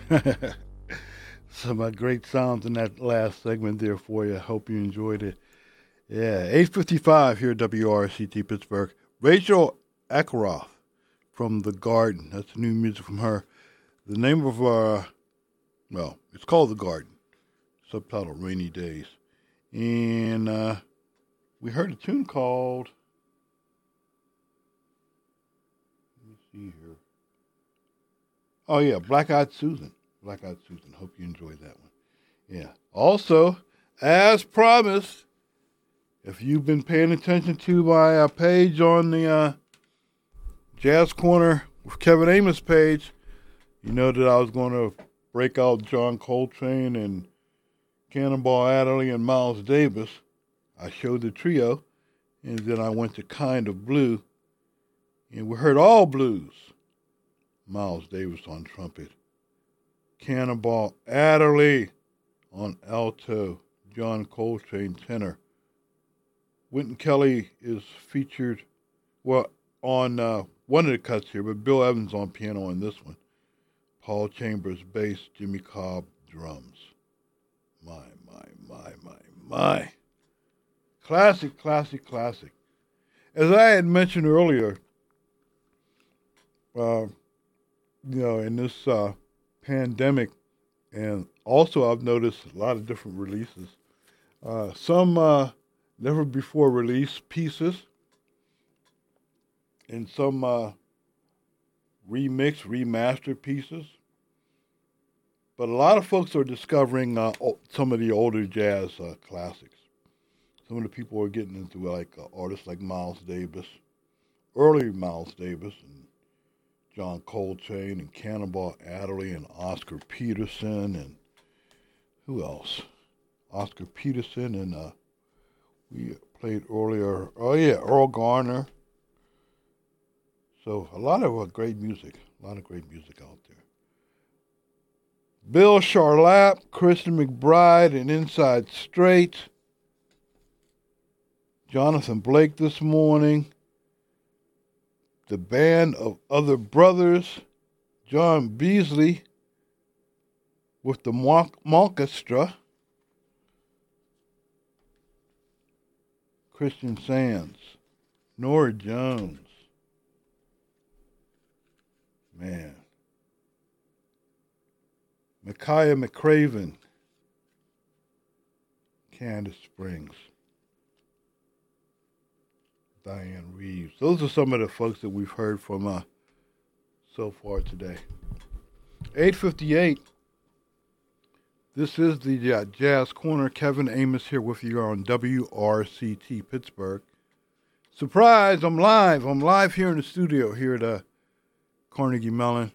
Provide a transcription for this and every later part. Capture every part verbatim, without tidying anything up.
Some uh, great sounds in that last segment there for you. I hope you enjoyed it. Yeah, eight fifty-five here at W R C T Pittsburgh. Rachel Ackroth from The Garden. That's new music from her. The name of our, well, it's called The Garden. Subtitle, Rainy Days. And uh, we heard a tune called, let me see here. Oh, yeah, Black Eyed Susan. Black Eyed Susan. Hope you enjoyed that one. Yeah. Also, as promised, if you've been paying attention to my uh, page on the uh, Jazz Corner with Kevin Amos page, you know that I was going to break out John Coltrane and Cannonball Adderley and Miles Davis. I showed the trio, and then I went to Kind of Blue, and we heard all blues. Miles Davis on trumpet, Cannonball Adderley on alto, John Coltrane tenor. Wynton Kelly is featured, well, on uh, one of the cuts here, but Bill Evans on piano on this one. Paul Chambers bass, Jimmy Cobb drums. My, my, my, my, my. Classic, classic, classic. As I had mentioned earlier, uh, you know, in this uh, pandemic, and also I've noticed a lot of different releases. Uh, some uh, never before released pieces, and some uh, remixed, remastered pieces. But a lot of folks are discovering uh, some of the older jazz uh, classics. Some of the people are getting into like uh, artists like Miles Davis, early Miles Davis, and John Coltrane, and Cannonball Adderley, and Oscar Peterson, and who else? Oscar Peterson, and uh, we played earlier, oh yeah, Earl Garner. So a lot of uh, great music, a lot of great music out there. Bill Charlap, Christian McBride, and Inside Straight. Jonathan Blake this morning. The Band of Other Brothers, John Beasley with the Monkestra, Christian Sands, Nora Jones, man, Micaiah McCraven, Candace Springs, Diane Reeves. Those are some of the folks that we've heard from uh, so far today. eight fifty-eight. This is the uh, Jazz Corner. Kevin Amos here with you on W R C T Pittsburgh. Surprise, I'm live. I'm live here in the studio here at uh, Carnegie Mellon.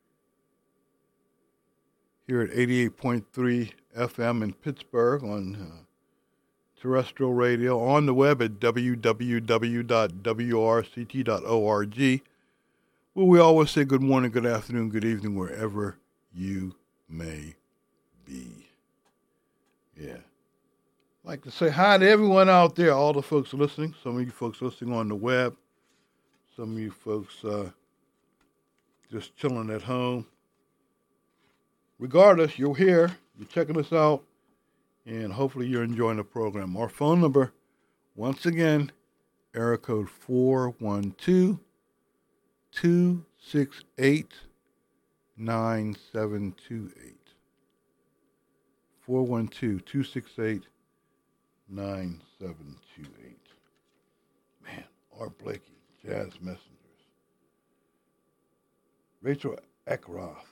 Here at eighty-eight point three F M in Pittsburgh on uh, terrestrial radio, on the web at w w w dot w r c t dot org, where we always say good morning, good afternoon, good evening, wherever you may be. Yeah. I'd like to say hi to everyone out there, all the folks listening, some of you folks listening on the web, some of you folks uh, just chilling at home. Regardless, you're here, you're checking us out, and hopefully you're enjoying the program. Our phone number, once again, area code four one two, two six eight, nine seven two eight. four one two, two six eight, nine seven two eight. Man, Art Blakey, Jazz Messengers. Rachel Ackroth.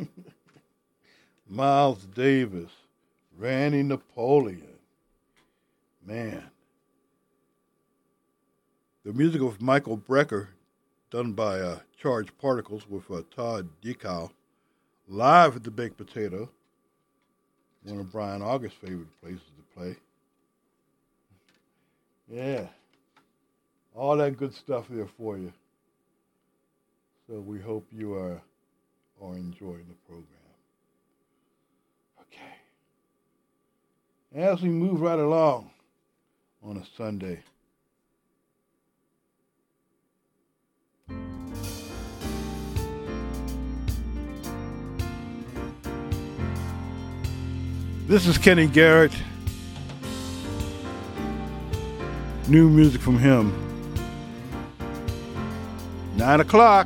Miles Davis. Randy Napoleon. Man. The music of Michael Brecker, done by uh, Charged Particles with uh, Todd Dekow, live at the Baked Potato, one of Brian August's favorite places to play. Yeah. All that good stuff there for you. So we hope you are, are enjoying the program. Okay. As we move right along on a Sunday, This is Kenny Garrett. New music from him. Nine o'clock.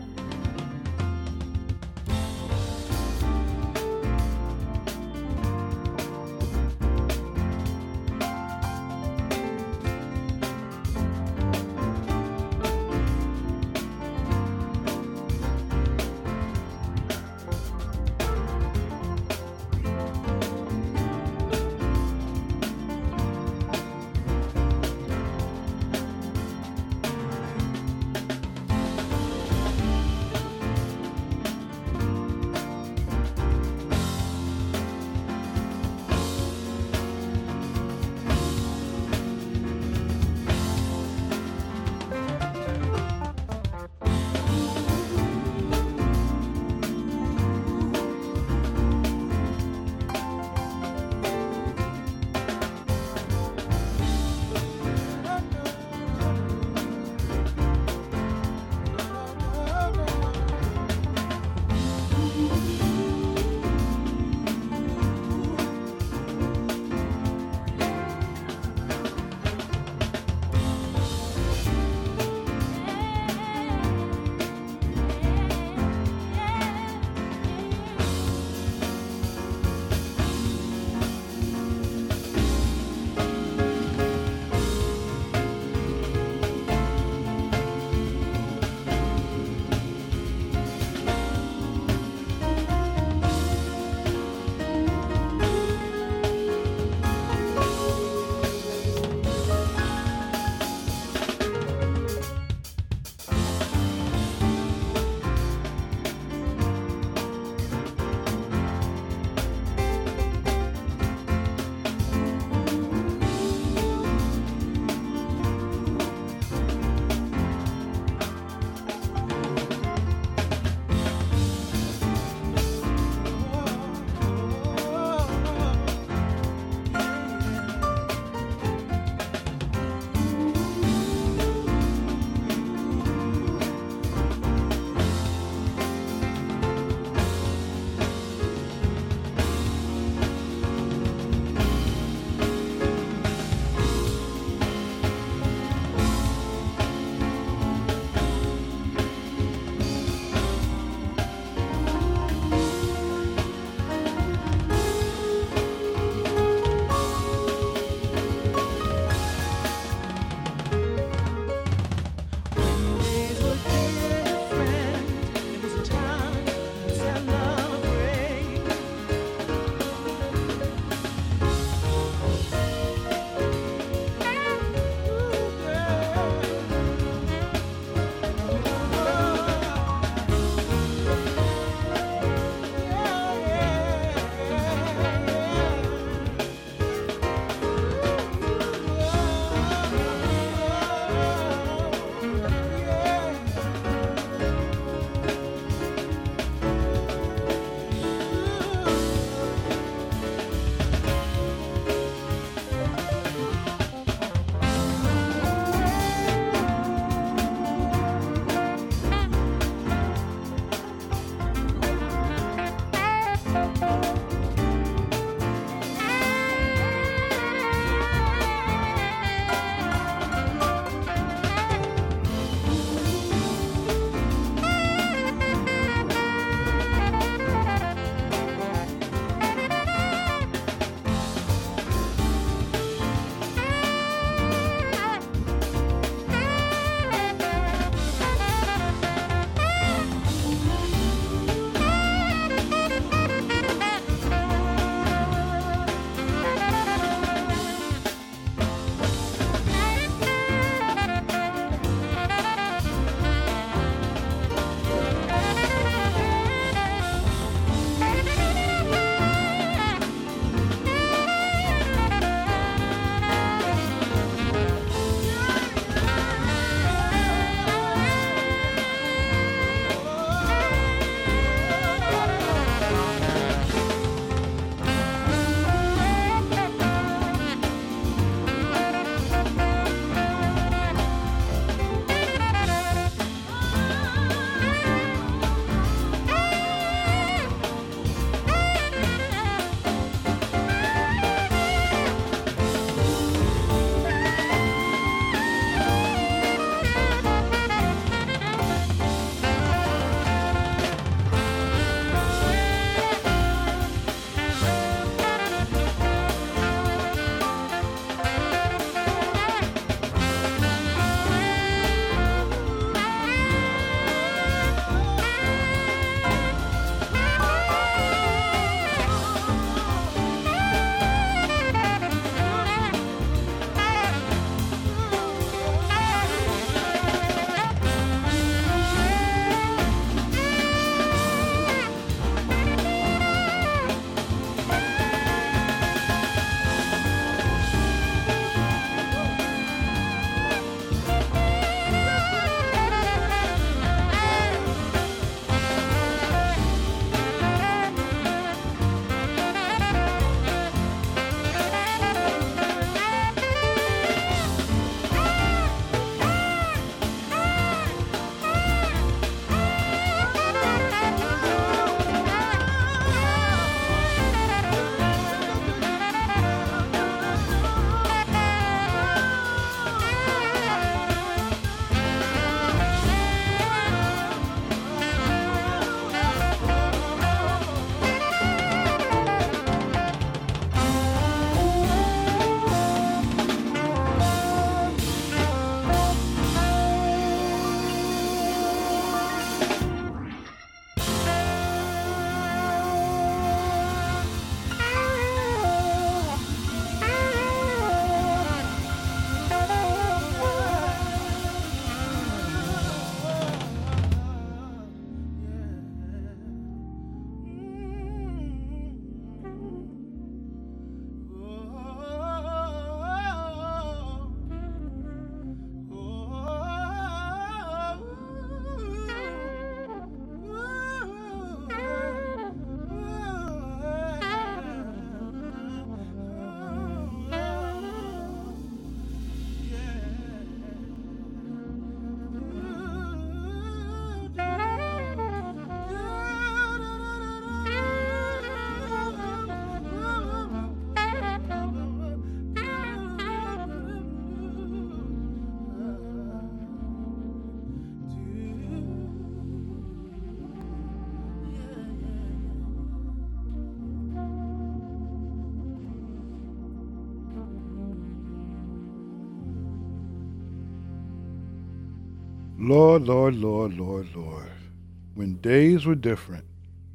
Lord, Lord, Lord, Lord, Lord. When days were different.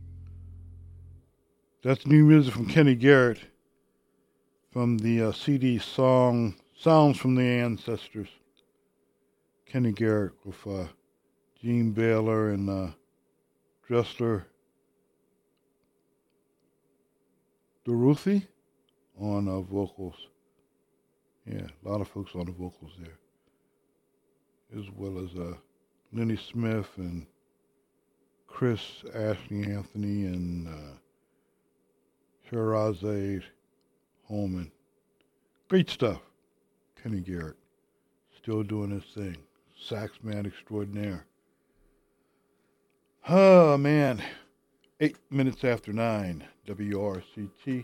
That's new music from Kenny Garrett from the uh, C D song Sounds from the Ancestors. Kenny Garrett with uh, Gene Baylor and uh, Dressler Dorothy on uh, vocals. Yeah, a lot of folks on the vocals there. As well as uh, Lenny Smith and Chris Ashley Anthony and uh, Sherazade Holman. Great stuff. Kenny Garrett. Still doing his thing. Sax man extraordinaire. Oh, man. Eight minutes after nine. W R C T.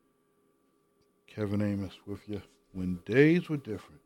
Kevin Amos with you. When days were different.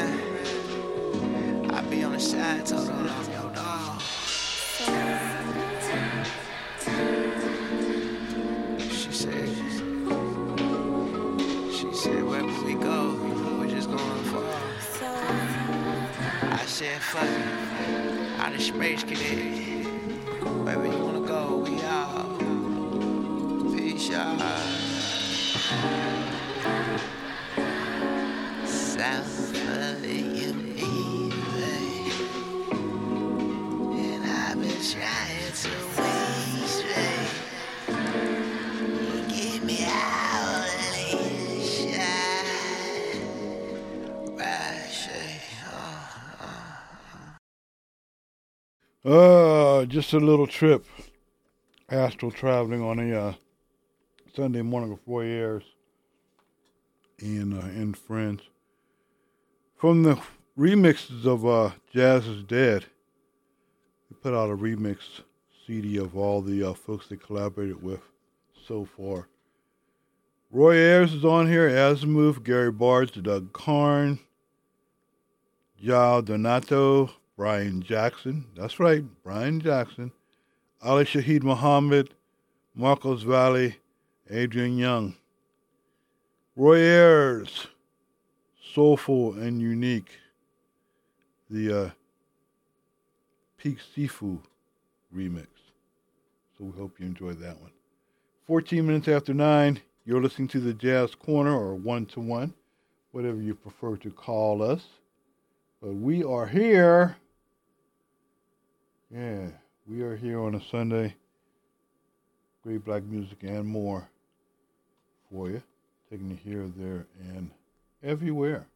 I be on the side, told her I'm your dog. said, fuck it. Outer space cadet. Wherever you wanna go, we out. Peace out. South of the U P, and I've been trying to reach, babe. Get me out of this shine. Right, say, uh, uh. Uh, just a little trip. Astral traveling on a uh, Sunday morning before it airs. And, uh, and friends. From the remixes of uh, Jazz is Dead, we put out a remix C D of all the uh, folks they collaborated with so far. Roy Ayers is on here, Azimuth, Gary Bartz, Doug Karn, Jao Donato, Brian Jackson, that's right, Brian Jackson, Ali Shaheed Muhammad, Marcos Valle, Adrian Young. Roy Ayers, soulful and unique. The uh, Peak Sifu remix. So we hope you enjoyed that one. fourteen minutes after nine, you're listening to the Jazz Corner, or One to One, whatever you prefer to call us. But we are here. Yeah, we are here on a Sunday. Great black music and more for you. Taking you here, there, and everywhere.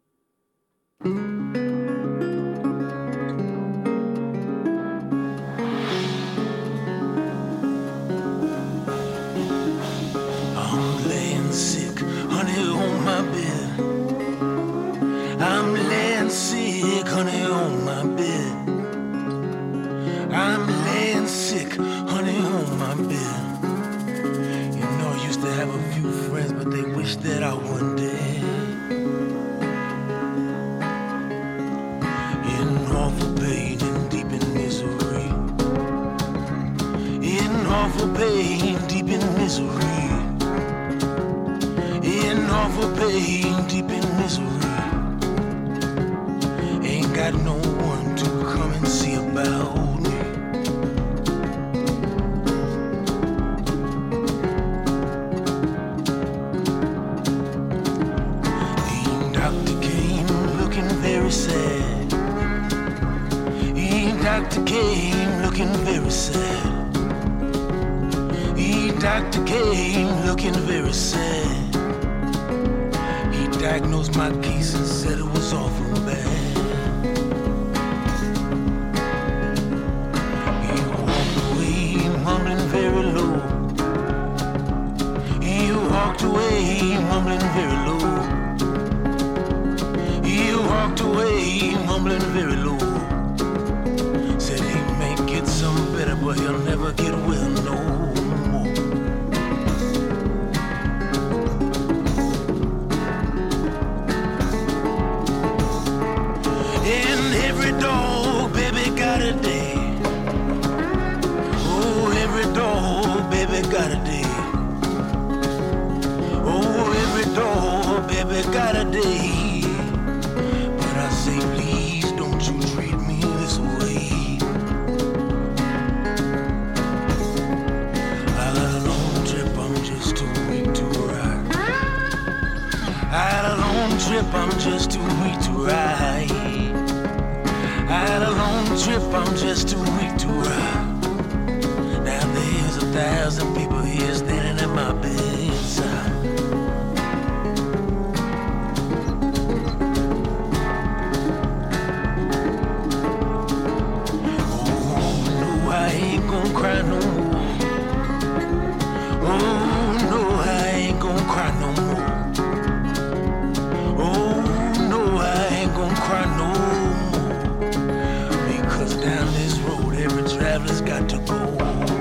I'm laying sick, honey, on my bed. I'm laying sick, honey, on my bed. I'm laying sick, honey, on my bed. You know, I used to have a few friends, but they wish that I wasn't dead. In awful pain and deep in misery. In awful pain, deep in misery. In awful pain, deep in misery. Ain't got no one to come and see about me. Sad. He doctor came looking very sad. He doctor came looking very sad. He diagnosed my case and said it was awful bad. He walked away mumbling very low. He walked away mumbling very low. He walked away, mumbling very low. Said he may get some better, but he'll never get well no more. And every dog, baby, got a day. Oh, every dog, baby, got a day. Oh, every dog, baby, got a day. I say, please don't you treat me this way. I got a long trip, I'm just too weak to ride. I had a long trip, I'm just too weak to ride. I had a long trip, I'm just too weak to ride. Now there's a thousand people here standing at my bedside. Cry no more. Oh no, I ain't gonna cry no more. Oh no, I ain't gonna cry no more. Because down this road every traveler's got to go.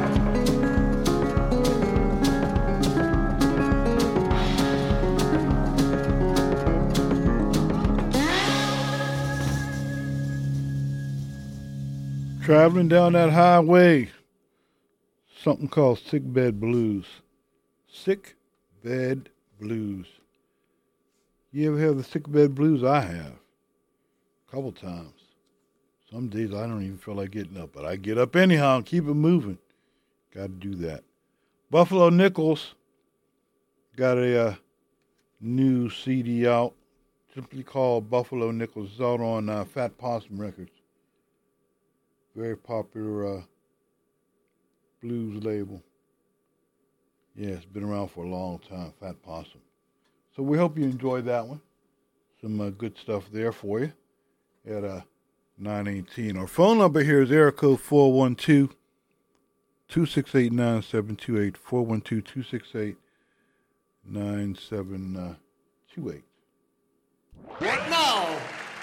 Traveling down that highway. Something called Sick Bed Blues. Sick Bed Blues. You ever have the Sick Bed Blues? I have. A couple times. Some days I don't even feel like getting up, but I get up anyhow and keep it moving. Got to do that. Buffalo Nichols got a uh, new C D out, simply called Buffalo Nichols. It's out on uh, Fat Possum Records. Very popular uh, blues label. Yeah, it's been around for a long time, Fat Possum. So we hope you enjoyed that one. Some uh, good stuff there for you at uh, nine eighteen. Our phone number here is area code four one two, two six eight, nine seven two eight, four one two, two six eight, nine seven two eight. What now?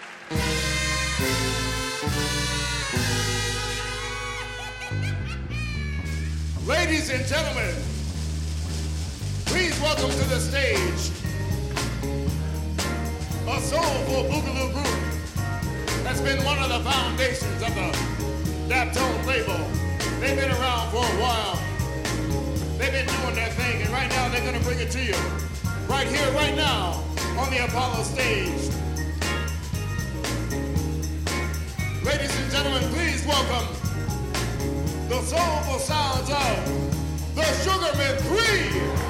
Ladies and gentlemen, please welcome to the stage a soulful boogaloo group that's been one of the foundations of the Daptone label. They've been around for a while. They've been doing their thing, and right now they're going to bring it to you. Right here, right now, on the Apollo stage. Ladies and gentlemen, please welcome the soulful sounds of the Sugarman Three.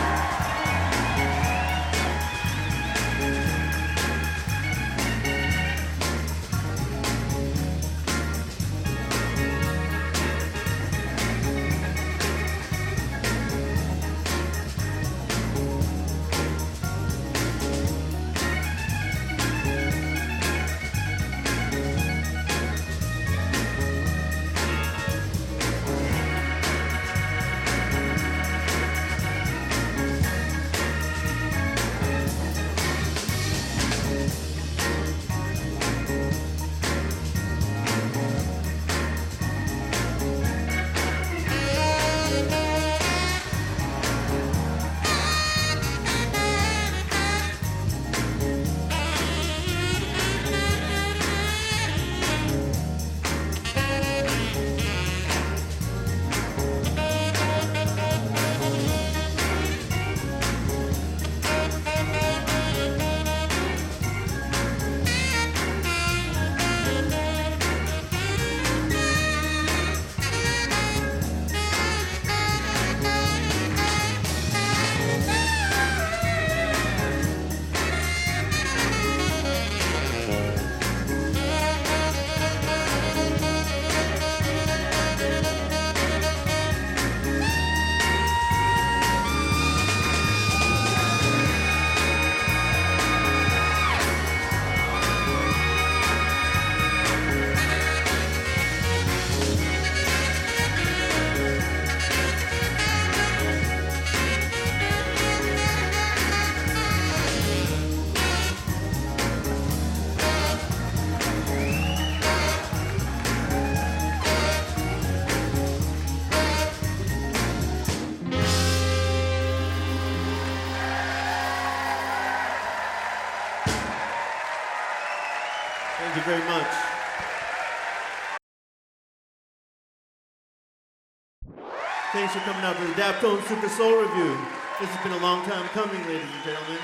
Very much. Thanks for coming out for the Daptone Super Soul Review. This has been a long time coming, ladies and gentlemen.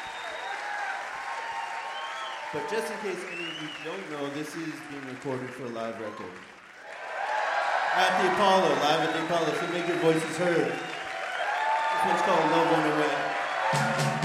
But just in case any of you don't know, this is being recorded for a live record. At the Apollo, live at the Apollo, so make your voices heard. This one's called Love Went Away.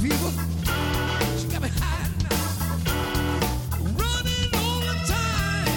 people. She got me hiding now, running all the time,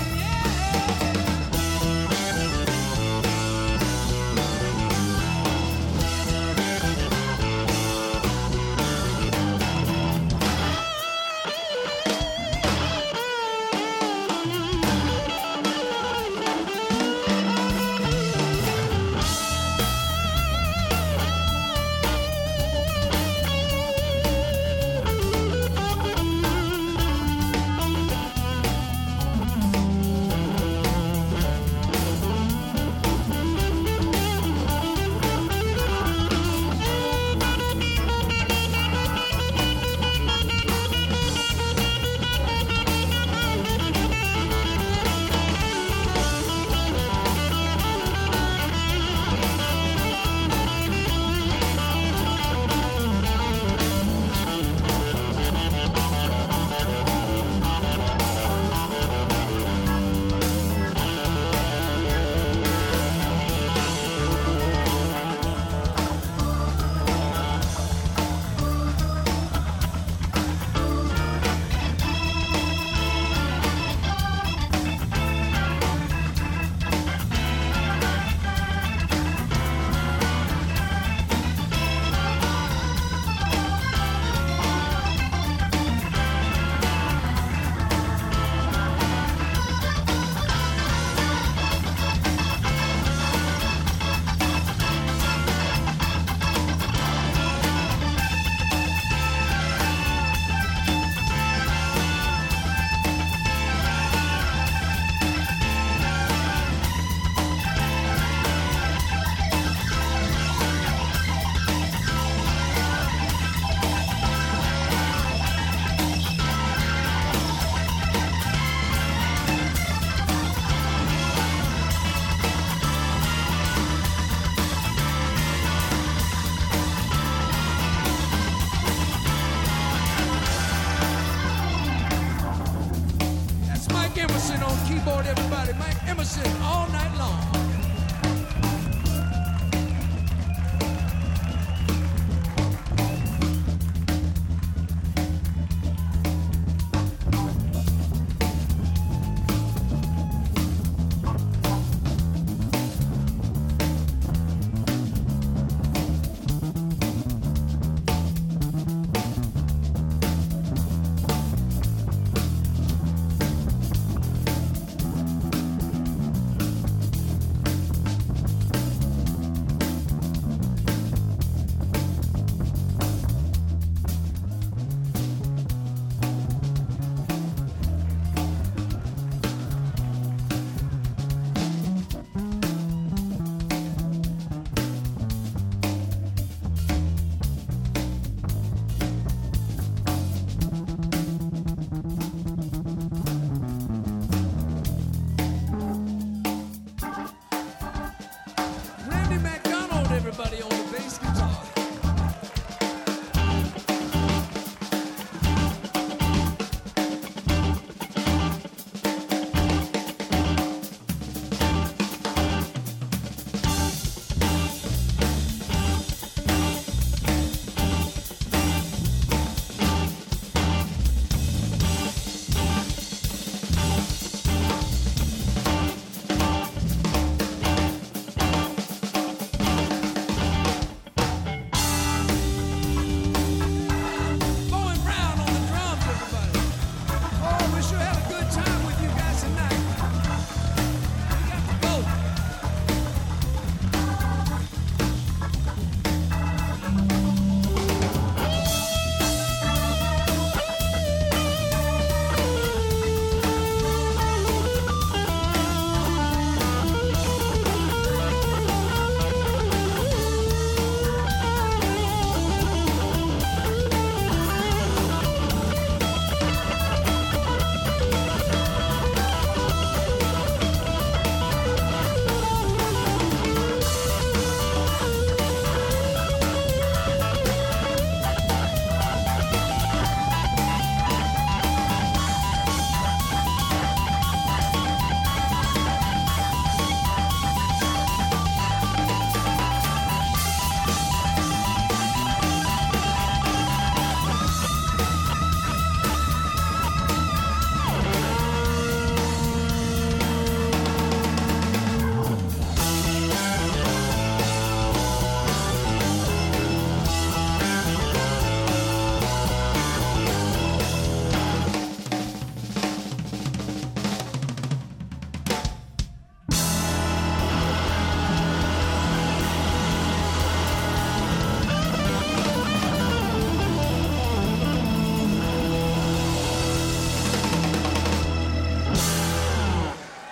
Emerson on keyboard, everybody. Mike Emerson all night long.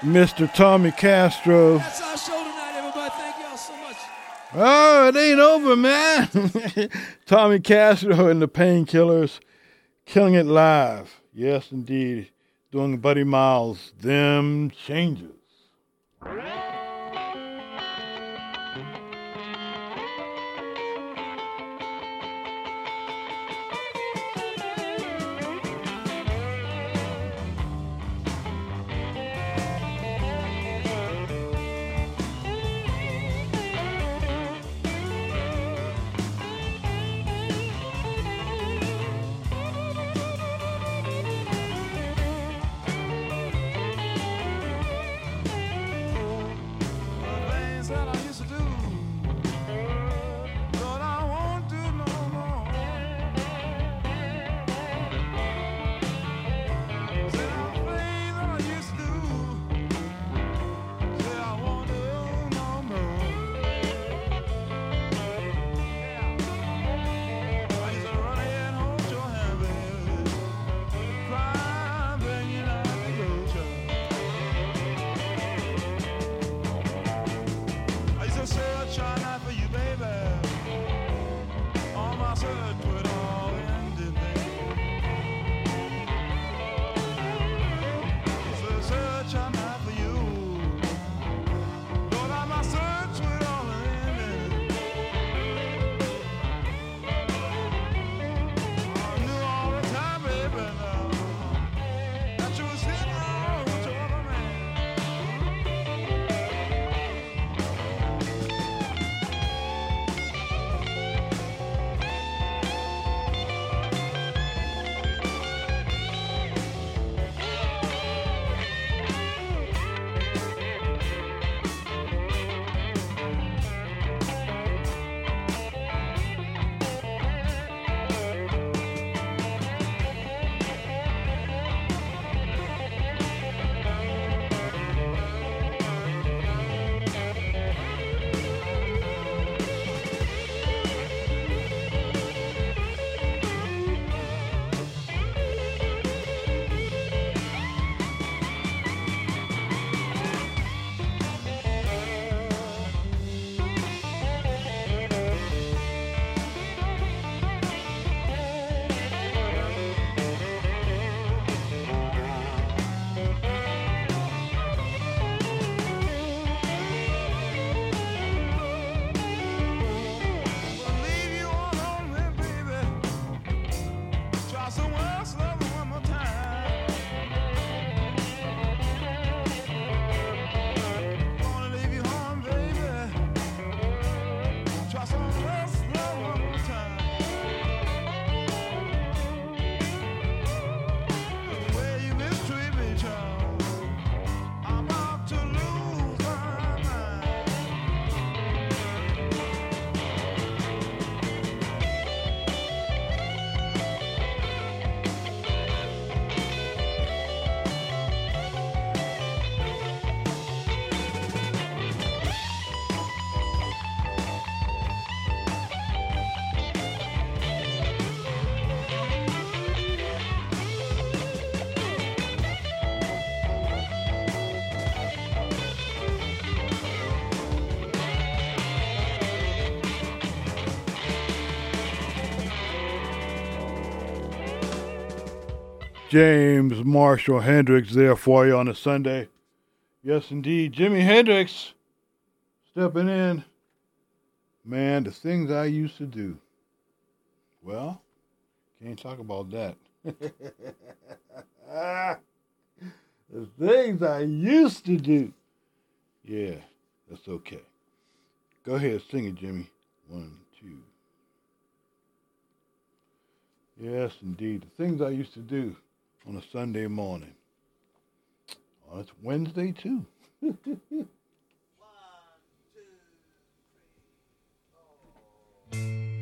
Mister Tommy Castro. That's our show tonight, everybody. Thank y'all so much. Oh, it ain't over, man. Tommy Castro and the Painkillers, killing it live. Yes, indeed. Doing Buddy Miles, Them Changes. James Marshall Hendrix there for you on a Sunday. Yes, indeed. Jimi Hendrix stepping in. Man, the things I used to do. Well, can't talk about that. The things I used to do. Yeah, that's okay. Go ahead, sing it, Jimmy. One, two. Yes, indeed. The things I used to do on a Sunday morning. Oh, it's Wednesday, too. One, two, three, four.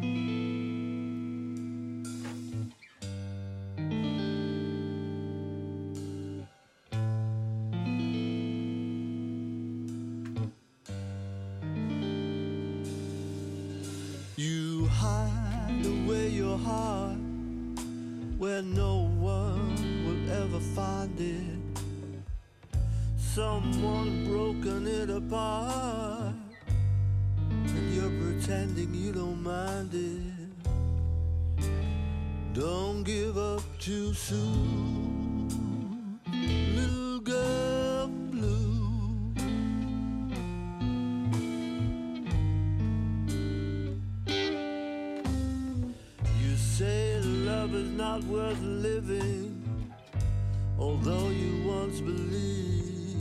You hide away your heart where no one will ever find it. someone's broken it apart, and you're pretending you don't mind it. Don't give up too soon, little girl blue. You say love is not worth living, although you once believed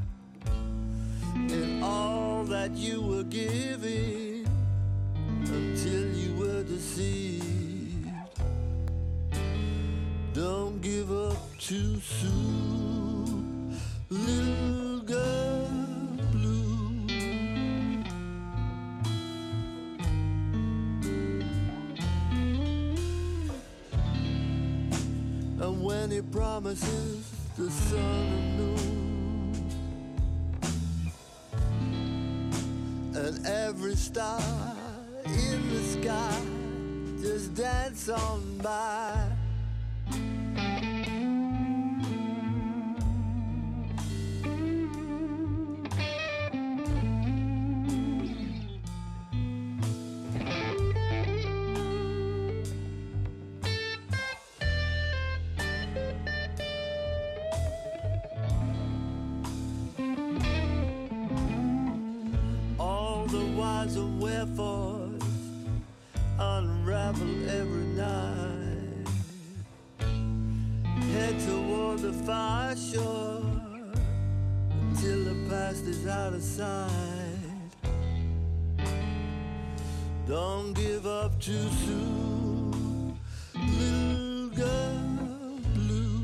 in all that you were giving until you were deceived. Don't give up too soon, little girl blue. And when he promises the sun and moon and every star in the sky just dance on by, and wherefores unravel every night. Head toward the far shore until the past is out of sight. Don't give up too soon, little girl blue.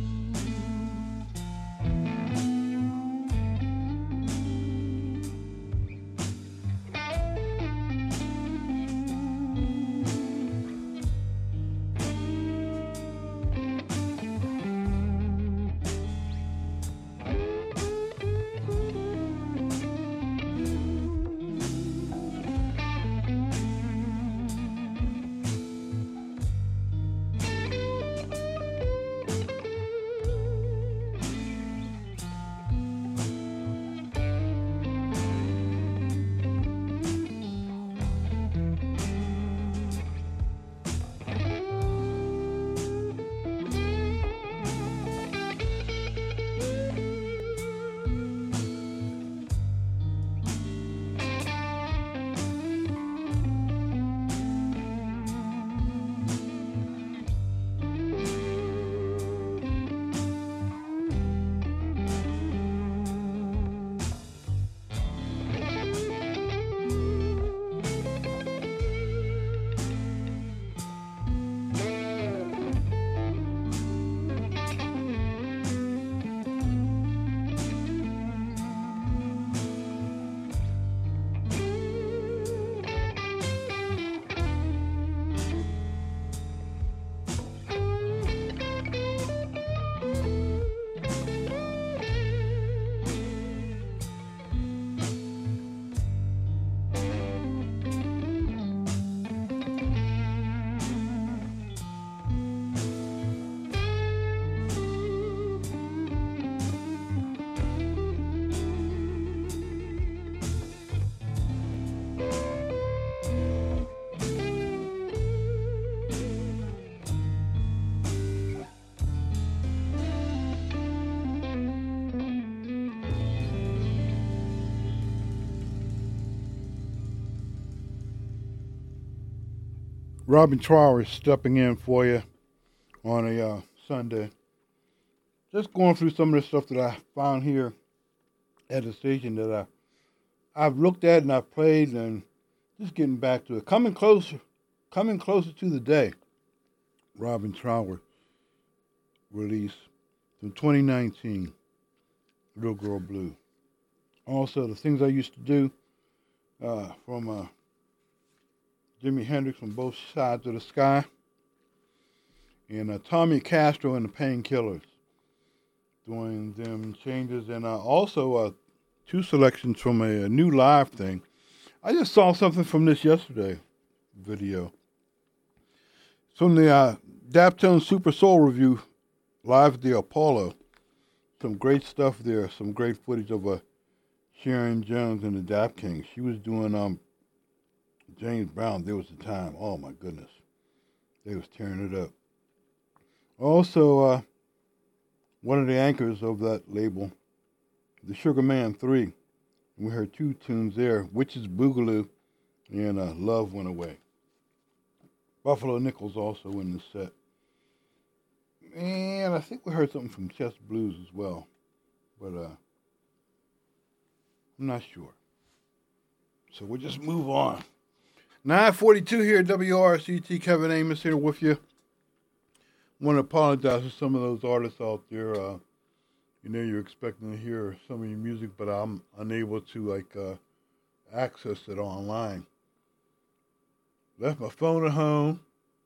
Robin Trower is stepping in for you on a uh, Sunday. Just going through some of the stuff that I found here at the station that I, I've looked at and I've played, and just getting back to it. Coming closer, coming closer to the day. Robin Trower release from twenty nineteen, Little Girl Blue. Also, the things I used to do uh, from uh, Jimi Hendrix, From Both Sides of the Sky, and uh, Tommy Castro and the Painkillers, doing them changes, and uh, also uh, two selections from a, a new live thing. I just saw something from this yesterday video. It's from the uh, Daptone Super Soul Review live at the Apollo. some great stuff there. Some great footage of uh, Sharon Jones and the Dap Kings. She was doing um James Brown. There was a time. Oh my goodness, they was tearing it up. Also, uh, one of the anchors of that label, the Sugar Man Three. We heard two tunes there, Witch's Boogaloo and uh, Love Went Away. Buffalo Nichols also in the set. And I think we heard something from Chess Blues as well. But uh, I'm not sure. So we'll just move on. nine forty-two here at W R C T. Kevin Amos here with you. I want to apologize to some of those artists out there. Uh, you know, you're expecting to hear some of your music, but I'm unable to, like, uh, access it online. Left my phone at home.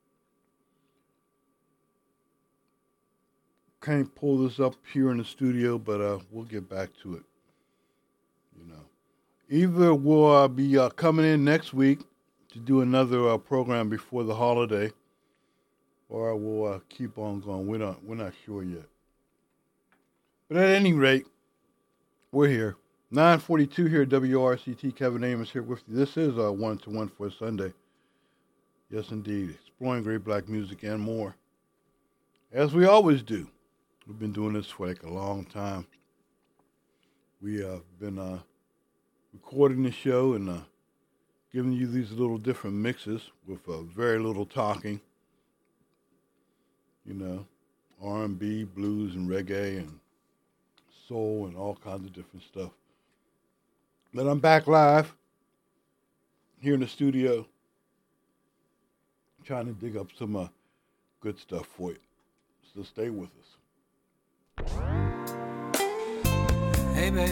Can't pull this up here in the studio, but uh, we'll get back to it. You know, either we'll uh, be uh, coming in next week to do another uh, program before the holiday, or we'll uh, keep on going. We're not we're not sure yet. But at any rate, we're here. nine forty-two here at W R C T. Kevin Amos here with you. This is a one to one for Sunday. Yes, indeed. Exploring great black music and more. As we always do. We've been doing this for like a long time. We have uh, been uh, recording the show and uh, giving you these little different mixes with uh, very little talking. You know, R and B, blues, and reggae, and soul, and all kinds of different stuff. But I'm back live here in the studio, trying to dig up some uh, good stuff for you. So stay with us. Hey, baby.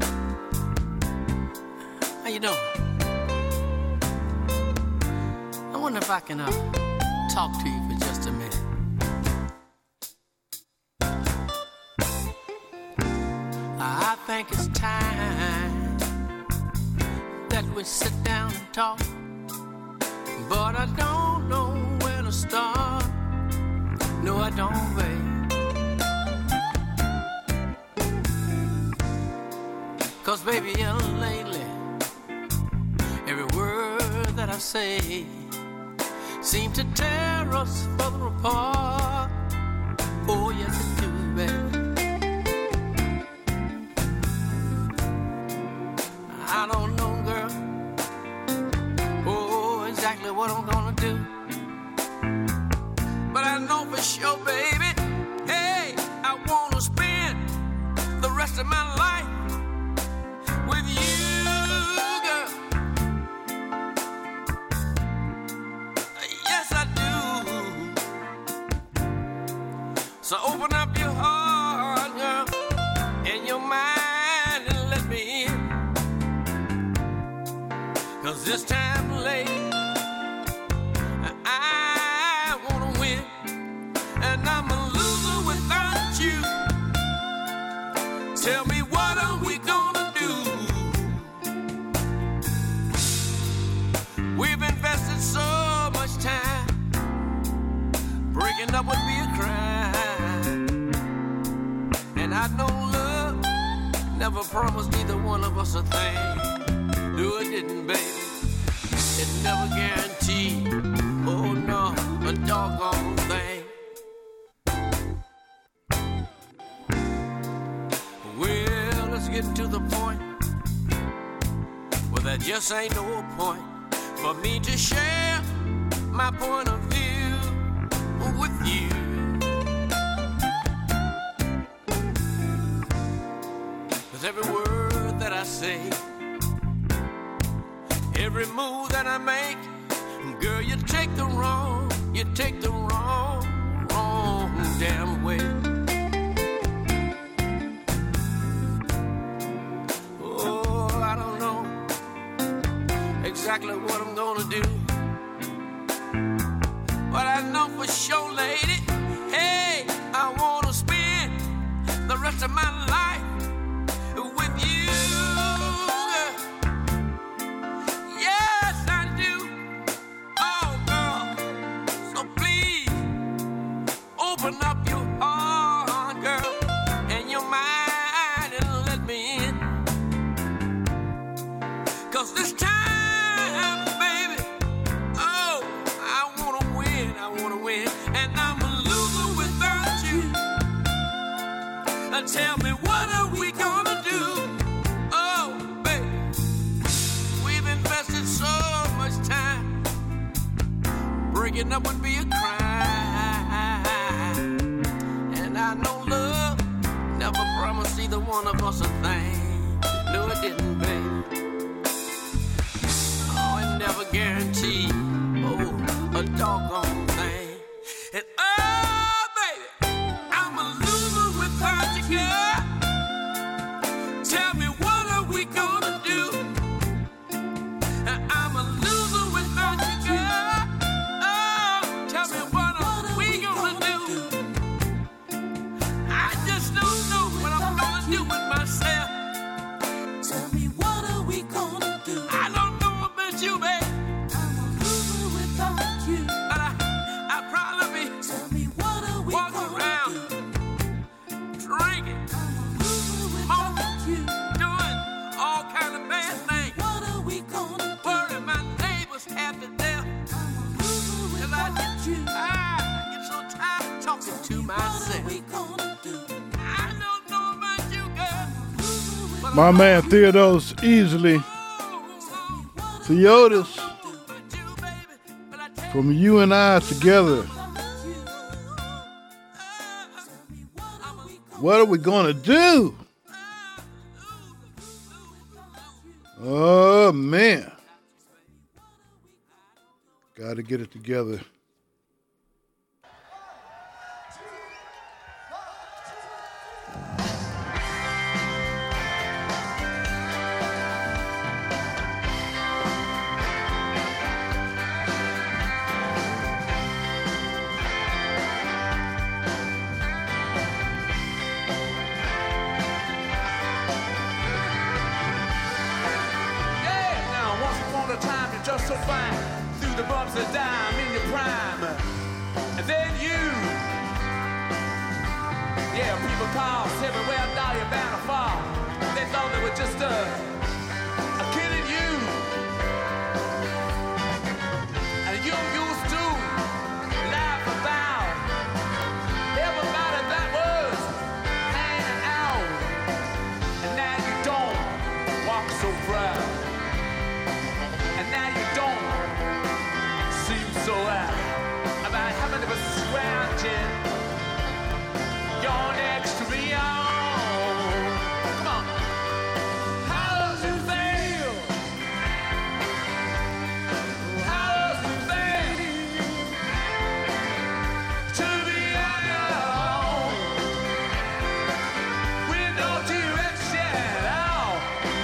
How you doing? I wonder if I can uh, talk to you for just a minute. I think it's time that we sit down and talk, but I don't know where to start. No, I don't, babe. Cause baby, yeah, lately, every word that I say seems to tear us further apart. Oh, yes, it do, baby. I don't know, girl, oh, exactly what I'm gonna do. But I know for sure, baby, hey, I wanna spend the rest of my life with you, girl. Yes, I do. So open up your heart, girl, and your mind, and let me in. Cause this time late, I wanna win, and I'm a loser without you. Tell me, what are we gonna do? We've invested so much time. Breaking up would be a crime. And I know love never promised either one of us a thing. No, it didn't, baby. It never guaranteed. Oh no, a doggone thing. Well, let's get to the point. Well, there just ain't no point for me to share my point of view with you. Cause every word that I say, every move that I make, girl, you take the wrong, you take the wrong, wrong damn way. Oh, I don't know exactly what I'm gonna do, but I know for sure, lady, hey, I wanna spend the rest of my life with you, girl. Yes, I do. Oh, girl, so please open up your heart, girl, and your mind. 'Cause this time, baby, oh, I wanna win, I wanna win, and I'm a loser without you. Uh, tell me, what are we gonna do? Oh, baby, we've invested so much time. Breaking up would be a crime, and I know love never promised either one of us a thing. No, it didn't, baby. Oh, it never guaranteed, oh, a doggone thing. And oh, baby, I'm a loser without you, girl. Tell me, what are we gonna do? I'm a loser without you, girl. Oh, tell me, what are we gonna do? I just don't know what I'm gonna do with myself. Tell me, what are we gonna do? I don't know about you, babe. I'm a loser without you. But I, I probably be Tell me, what are we walking gonna around do? drinking, I'm a loser without you. doing all kind of bad things, What are we gonna do? worrying my neighbors half to death. I'm a loser Till I without get, you. I get so tired of talking to What are myself. we gonna do? I don't know about you, girl. But My man Theodos Easily, Theodos, from You and I Together. What are we gonna do? Oh man, got to get it together. Yeah, now once upon a time you're just so fine. Through the bumps of dime in your prime. And then you. Yeah, people call everywhere, now you're bound to fall. They thought they were just a, a killing you. And you used to laugh about everybody that was hanging out. And now you don't walk so proud. And now you don't seem so loud about having to be scrounging. You're next to me on. Come on. How does it feel? How does it feel to be on your own with no direction at all?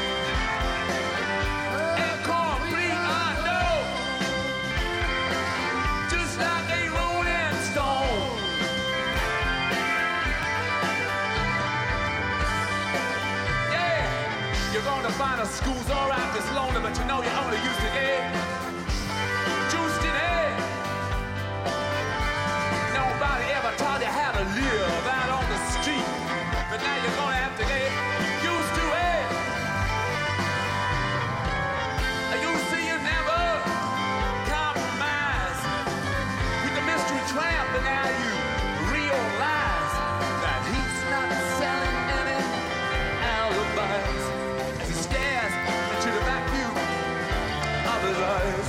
And complete unknown, just like a rolling stone. Yeah, you're gonna find a school's alright, it's lonely, but you know you only used to get juiced in it. Nobody ever taught you how to live out on the street, but now you're gonna have to get used to it. You see, you never compromise with the mystery tramp, but now you realize that he's not selling any alibis as he stares into the vacuum of his eyes.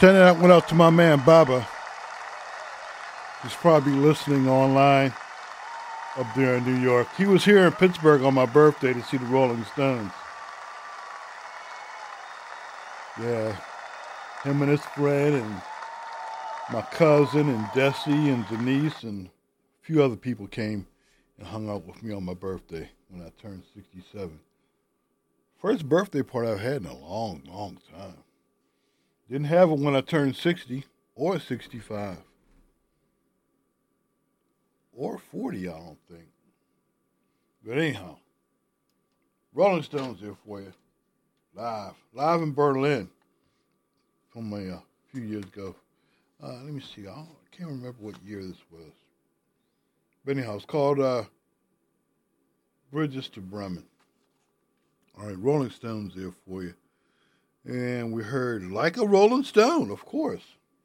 Sending that one out to my man Baba. He's probably listening online up there in New York. He was here in Pittsburgh on my birthday to see the Rolling Stones. Yeah, him and his friend and my cousin and Desi and Denise and a few other people came and hung out with me on my birthday when I turned sixty-seven. First birthday party I've had in a long, long time. Didn't have it when I turned sixty or sixty-five. Or forty, I don't think. But anyhow, Rolling Stones here for you. Live. Live in Berlin from a uh, few years ago. Uh, let me see. I, don't, I can't remember what year this was. But anyhow, it's called uh, Bridges to Bremen. All right, Rolling Stones there for you. And we heard Like a Rolling Stone, of course.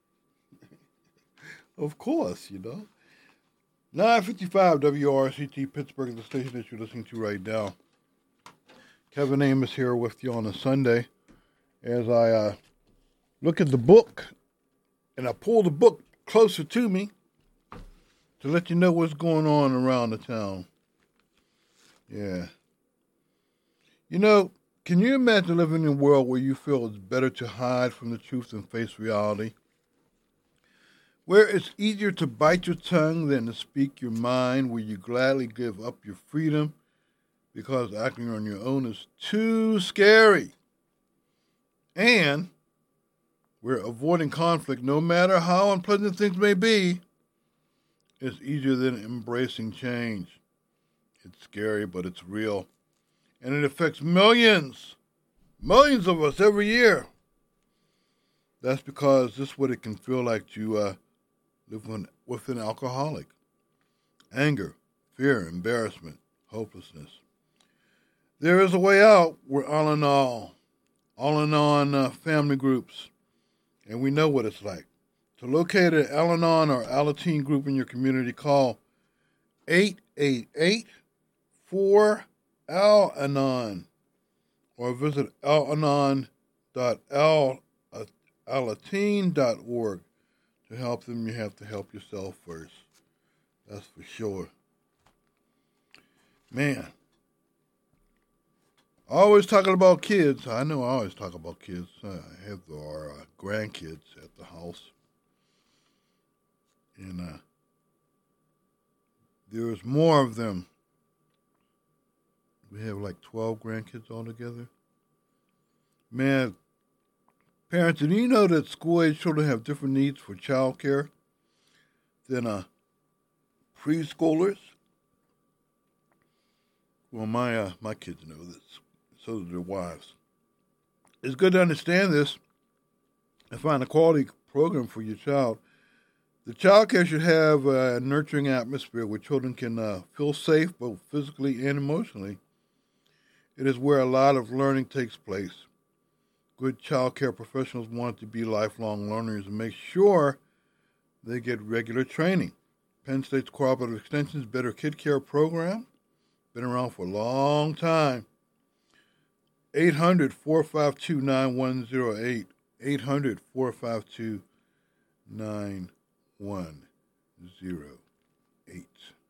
Of course, you know. nine fifty-five W R C T Pittsburgh, the station that you're listening to right now. Kevin Amos here with you on a Sunday as I uh, look at the book and I pull the book closer to me to let you know what's going on around the town. Yeah. You know, can you imagine living in a world where you feel it's better to hide from the truth than face reality? Where it's easier to bite your tongue than to speak your mind, where you gladly give up your freedom because acting on your own is too scary. And where avoiding conflict, no matter how unpleasant things may be, is easier than embracing change. It's scary, but it's real. And it affects millions, millions of us every year. That's because this is what it can feel like to uh, live with an alcoholic. Anger, fear, embarrassment, hopelessness. There is a way out. We're all in all, all in on uh, family groups, and we know what it's like. To locate an Al-Anon or Alateen group in your community, call eight eight eight, four, Al-Anon or visit alanon dot alateen dot org. To help them, you have to help yourself first. That's for sure. Man, always talking about kids. I know I always talk about kids. I have our uh, grandkids at the house. And uh, there's more of them. We have like twelve grandkids altogether. Man, parents, do you know that school-age children have different needs for child care than uh, preschoolers? Well, my uh, my kids know this. So do their wives. It's good to understand this and find a quality program for your child. The child care should have a nurturing atmosphere where children can uh, feel safe both physically and emotionally. It is where a lot of learning takes place. Good child care professionals want to be lifelong learners and make sure they get regular training. Penn State's Cooperative Extension's Better Kid Care program, been around for a long time. eight hundred, four five two, nine one zero eight. eight hundred, four five two, nine one zero eight.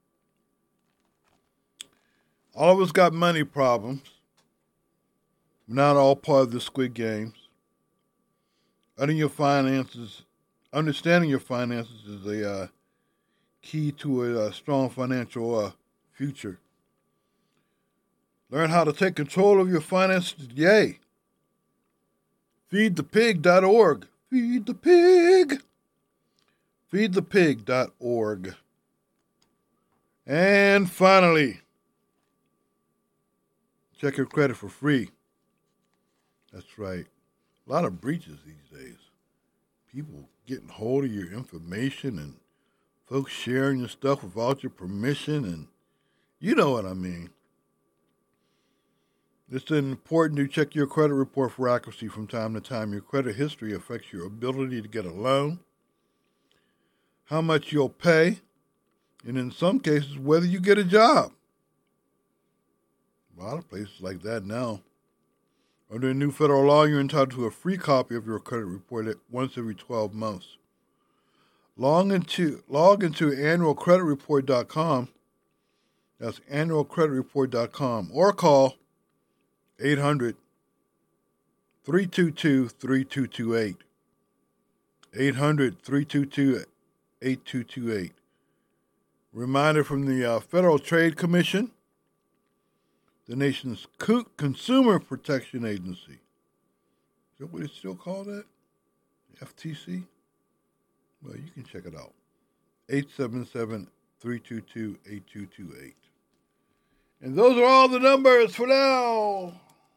All of us got money problems. Not all part of the Squid Games. Understanding your finances, understanding your finances is a uh, key to a, a strong financial uh, future. Learn how to take control of your finances today. feed the pig dot org. Feed the pig. feed the pig dot org. And finally, check your credit for free. That's right. A lot of breaches these days. People getting hold of your information and folks sharing your stuff without your permission, and you know what I mean. It's important to check your credit report for accuracy from time to time. Your credit history affects your ability to get a loan, how much you'll pay, and in some cases, whether you get a job. A lot of places like that now. Under the new federal law, you're entitled to a free copy of your credit report at once every twelve months. Log into, log into annual credit report dot com. That's annual credit report dot com. Or call eight hundred, three two two, three two two eight. eight hundred, three two two, eight two two eight. Reminder from the uh, Federal Trade Commission, the nation's co- Consumer Protection Agency. Is that what it's still called that? F T C? Well, you can check it out. eight seven seven, three two two, eight two two eight. And those are all the numbers for now.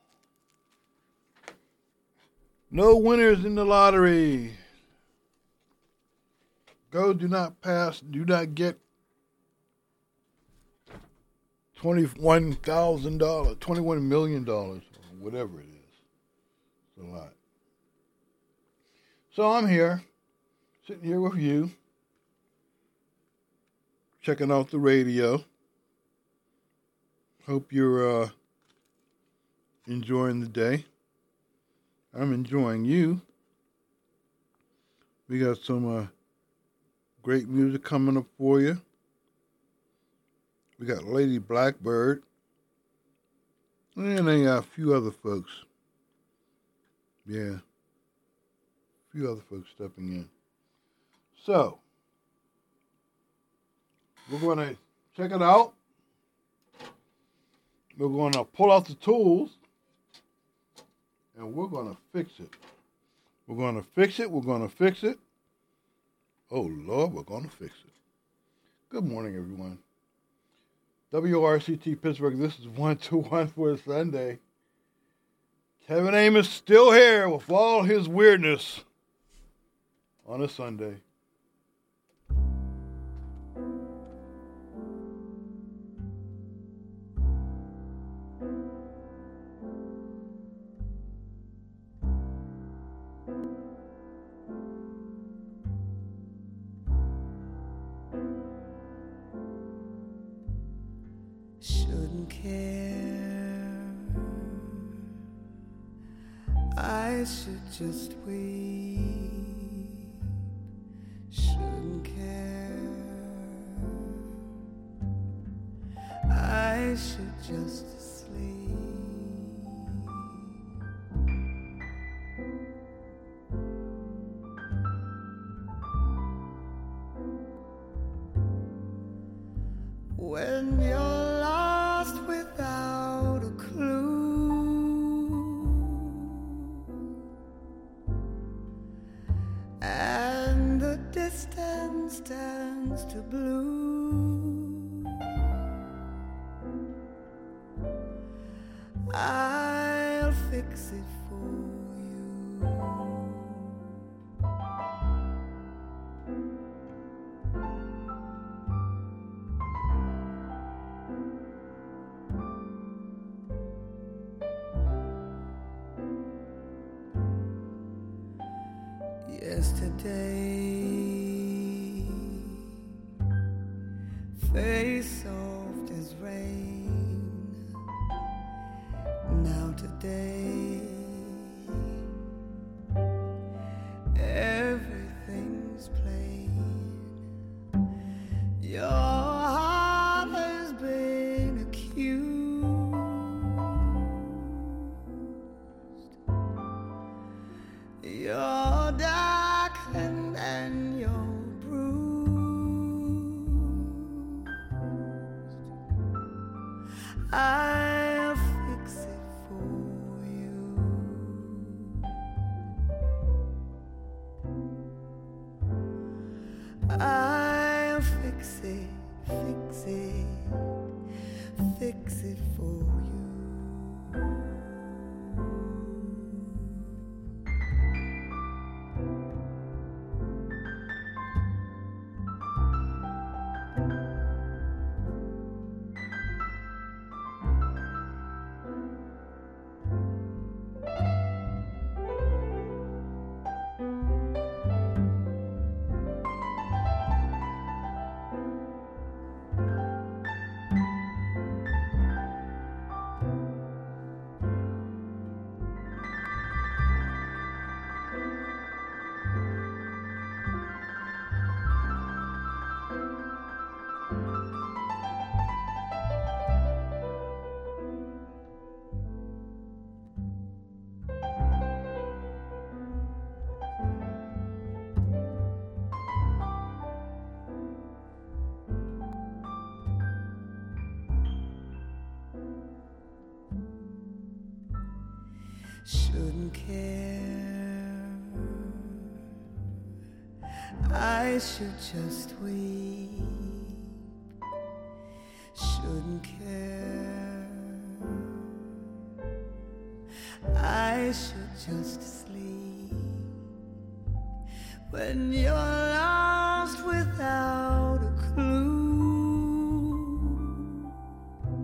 No winners in the lottery. Go, do not pass, do not get twenty-one thousand dollars, twenty-one million dollars, or whatever it is. It's a lot. So I'm here, sitting here with you, checking out the radio. Hope you're uh, enjoying the day. I'm enjoying you. We got some uh, great music coming up for you. We got Lady Blackbird and a uh, few other folks. Yeah, a few other folks stepping in. So, we're going to check it out. We're going to pull out the tools, and we're going to fix it. We're going to fix it. We're going to fix it. Oh, Lord, we're going to fix it. Good morning, everyone. W R C T Pittsburgh, this is one two one for Sunday. Kevin Amos still here with all his weirdness on a Sunday. Shouldn't care. I should just weep. Shouldn't care. I should just sleep. When you're lost without a clue, and the distance turns to blue, I'll fix it for you. Yesterday, face soft as rain. Now today, everything's plain. Your heart has been accused. You're darkened and you're bruised. I'll fix it for you. I'll fix it, fix it, fix it for you. shouldn't care. I should just weep, shouldn't care. I should just sleep when you're